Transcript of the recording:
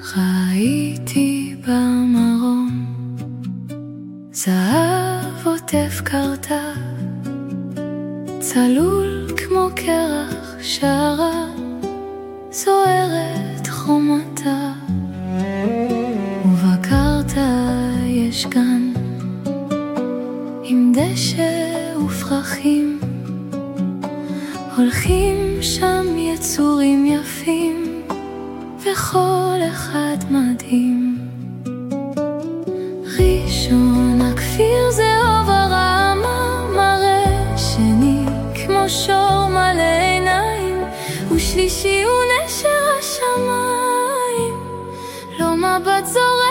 ראיתי במרום זהב עוטף קרתיו, צלול כמו קרח שערה זוהרת חומתה, ובקרתא יש גן עם דשא ופרחים, הולכים שם יצורים יפים וכל אחד מדהים. ראשון הכפיר זה עובר רמה, מראה שני כמו שור מלא עיניים, ושלישי הוא נשר השמיים, לא מבט זורק